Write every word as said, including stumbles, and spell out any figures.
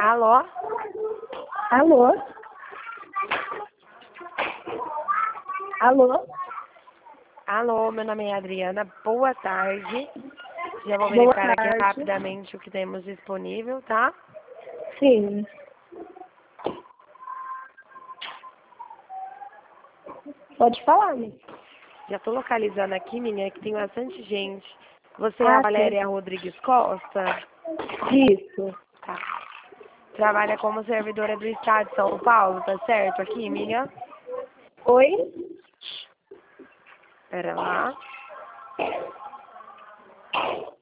Alô? Alô? Alô? Alô, meu nome é Adriana. Boa tarde. Já vou Boa verificar aqui tarde. rapidamente o que temos disponível, tá? Sim. Pode falar, né? Já tô localizando aqui, menina, que tem bastante gente. Você é a Ah, sim. Valéria Rodrigues Costa? Isso. Tá. Trabalha como servidora do Estado de São Paulo, tá certo aqui, amiga? Oi? Pera lá.